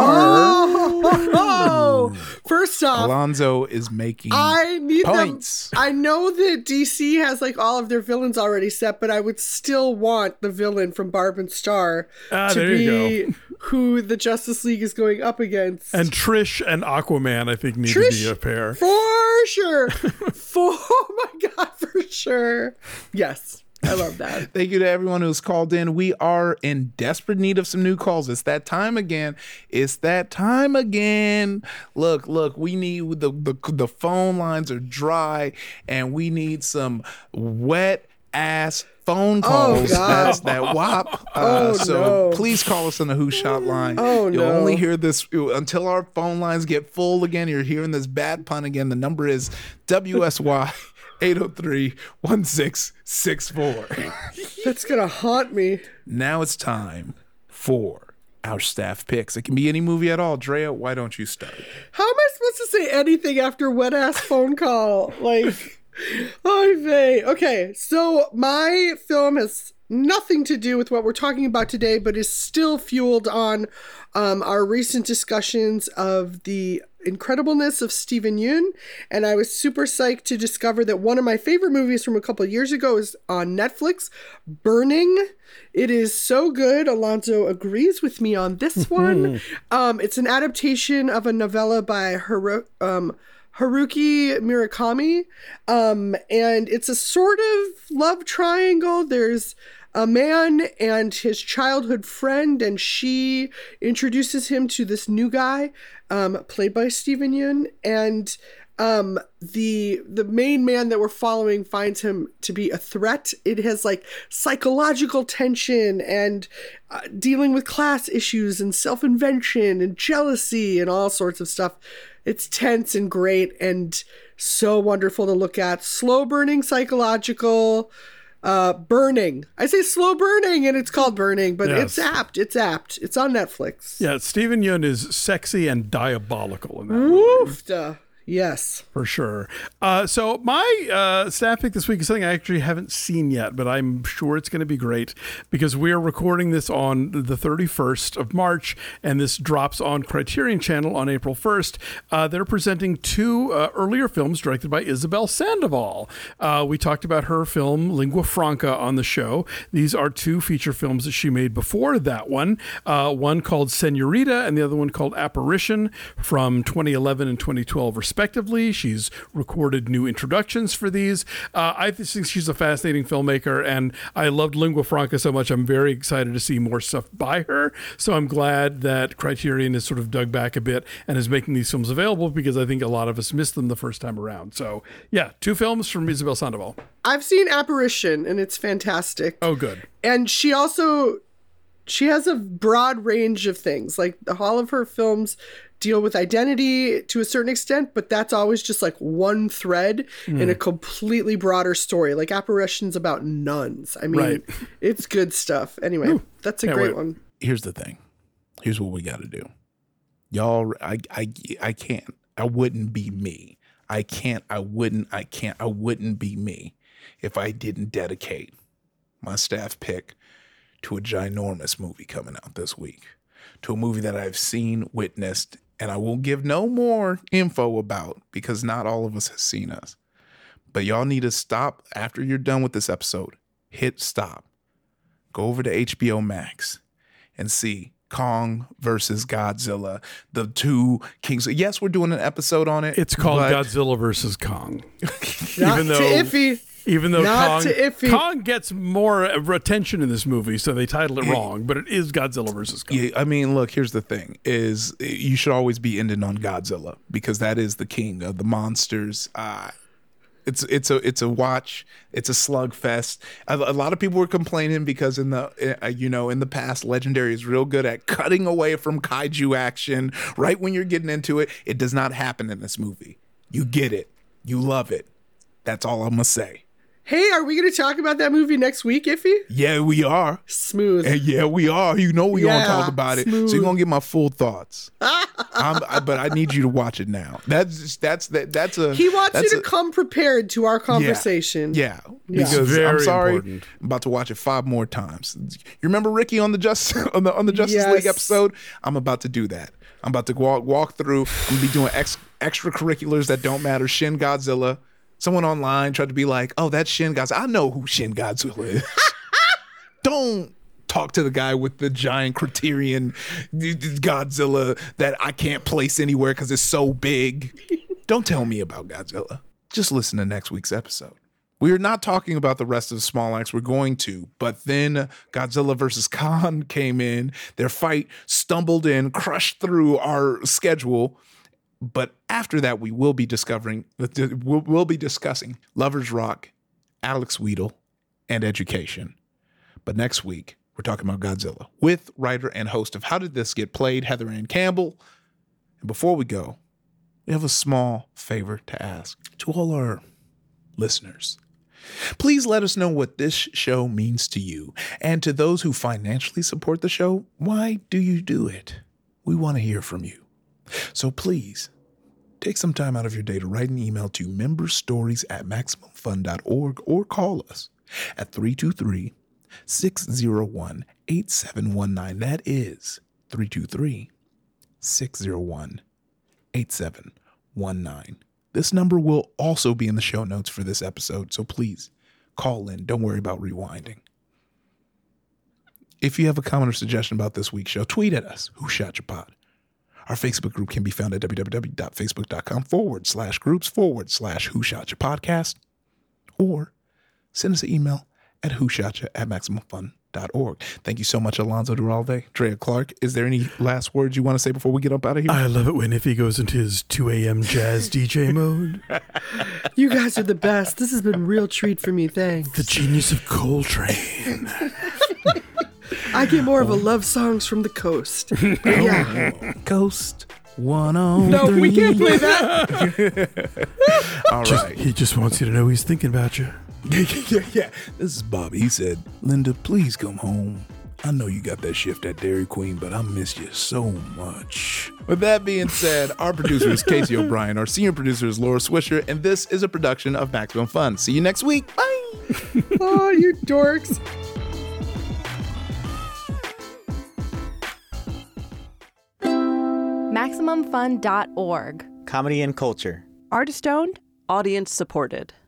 Oh, first off, Alonzo is making I need points. them. I know that D C has like all of their villains already set, but I would still want the villain from Barb and Star Ah, to there you be who the Justice League is going up against. And Trish and Aquaman, I think, need Trish, to be a pair. For sure. For, oh my God, for sure. Yes. I love that. Thank you to everyone who's called in. We are in desperate need of some new calls. It's that time again. It's that time again. Look, look, we need the the, the phone lines are dry, and we need some wet ass phone calls. Oh, God. That's that W A P. Uh, Oh, so no. please call us on the Who Shot line. Oh, You'll no. only hear this until our phone lines get full again. You're hearing this bad pun again. The number is W S Y eight oh three, one six six four. That's going to haunt me. Now it's time for our staff picks. It can be any movie at all. Drea, why don't you start? How am I supposed to say anything after wet ass phone call? Like, oh, vey. Okay, so my film has nothing to do with what we're talking about today, but is still fueled on um, our recent discussions of the incredibleness of Steven Yeun. And I was super psyched to discover that one of my favorite movies from a couple of years ago is on Netflix, Burning. It is so good. Alonzo agrees with me on this one. um, it's an adaptation of a novella by Haru- um, Haruki Murakami. Um, and it's a sort of love triangle. There's a man and his childhood friend, and she introduces him to this new guy, um, played by Steven Yeun. And um, the the main man that we're following finds him to be a threat. It has like psychological tension and uh, dealing with class issues and self-invention and jealousy and all sorts of stuff. It's tense and great and so wonderful to look at. Slow burning psychological. Uh, burning. I say slow burning, and it's called Burning, but Yes. it's apt. It's apt. It's on Netflix. Yeah, Steven Yeun is sexy and diabolical in that movie. Woofda. Yes. For sure. Uh, so my uh, staff pick this week is something I actually haven't seen yet, but I'm sure it's going to be great because we're recording this on the thirty-first of March, and this drops on Criterion Channel on April first. Uh, they're presenting two uh, earlier films directed by Isabel Sandoval. Uh, we talked about her film Lingua Franca on the show. These are two feature films that she made before that one, uh, one called Senorita and the other one called Apparition from twenty eleven and twenty twelve, respectively. Respectively, she's recorded new introductions for these. Uh, I think she's a fascinating filmmaker, and I loved Lingua Franca so much. I'm very excited to see more stuff by her. So I'm glad that Criterion has sort of dug back a bit and is making these films available because I think a lot of us missed them the first time around. So yeah, two films from Isabel Sandoval. I've seen Apparition, and it's fantastic. Oh, good. And she also, she has a broad range of things. Like all of her films deal with identity to a certain extent, but that's always just like one thread mm. in a completely broader story. Like Apparition's about nuns. I mean, right. It's good stuff. Anyway, Ooh, that's a great wait. one. Here's the thing. here's what we got to do. Y'all, I, I, I can't. I wouldn't be me. I can't. I wouldn't. I can't. I wouldn't be me if I didn't dedicate my staff pick to a ginormous movie coming out this week, to a movie that I've seen, witnessed, and I will give no more info about because not all of us has seen us. But y'all need to stop after you're done with this episode. Hit stop. Go over to H B O Max and see Kong versus Godzilla, the two kings. Yes, we're doing an episode on it. It's called but... Godzilla versus Kong. Not even though, too iffy. Even though Not Kong, too iffy. Kong gets more attention in this movie, so they titled it wrong, but it is Godzilla versus Kong. Yeah, I mean, look, here's the thing, is you should always be ending on Godzilla because that is the king of the monsters. Uh, It's it's a it's a watch. It's a slugfest. A, a lot of people were complaining because in the uh, you know in the past, Legendary is real good at cutting away from kaiju action right when you're getting into it. It does not happen in this movie. You get it. You love it. That's all I'm gonna say. Hey, are we going to talk about that movie next week, Iffy? Yeah, we are. Smooth. And yeah, we are. You know we yeah, gonna talk about smooth. it. So you're gonna get my full thoughts. I'm, I, but I need you to watch it now. That's just, that's that that's a. He wants you to a, come prepared to our conversation. Yeah, yeah. yeah. Because Very I'm sorry, important. I'm about to watch it five more times. You remember Ricky on the just on the on the Justice Yes. League episode? I'm about to do that. I'm about to walk walk through. I'm gonna be doing ex, extracurriculars that don't matter. Shin Godzilla. Someone online tried to be like, "Oh, that's Shin Godzilla." I know who Shin Godzilla is. Don't talk to the guy with the giant Criterion Godzilla that I can't place anywhere because it's so big. Don't tell me about Godzilla. Just listen to next week's episode. We are not talking about the rest of Small Axe. We're going to, but then Godzilla versus Kong came in. Their fight stumbled in, crushed through our schedule. But after that, we will be discovering, we'll, we'll be discussing Lovers Rock, Alex Wheatle, and Education. But next week, we're talking about Godzilla with writer and host of How Did This Get Played, Heather Ann Campbell. And before we go, we have a small favor to ask to all our listeners. Please let us know what this show means to you. And to those who financially support the show, why do you do it? We want to hear from you. So please, take some time out of your day to write an email to memberstories at maximum fun dot org or call us at three two three, six zero one, eight seven one nine. That is three two three, six zero one, eight seven one nine. This number will also be in the show notes for this episode, so please call in. Don't worry about rewinding. If you have a comment or suggestion about this week's show, tweet at us, Who Shot Your Pod. Our Facebook group can be found at www.facebook.com forward slash groups forward slash Who Shot Your Podcast. Or send us an email at whoshotya at maximum fun dot org. Thank you so much, Alonzo Duralde. Drea Clark, is there any last words you want to say before we get up out of here? I love it when Iffy goes into his two a.m. jazz D J mode. You guys are the best. This has been a real treat for me. Thanks. The genius of Coltrane. I get more of a love songs from the coast. Yeah. Coast one oh three. No, we can't play that. All Just- right. he just wants you to know he's thinking about you. Yeah, yeah, yeah. This is Bobby. He said, Linda, please come home. I know you got that shift at Dairy Queen, but I miss you so much. With that being said, our producer is Casey O'Brien. Our senior producer is Laura Swisher. And this is a production of Maximum Fun. See you next week. Bye. Oh, you dorks. maximum fun dot org. Comedy and culture. Artist owned, audience supported.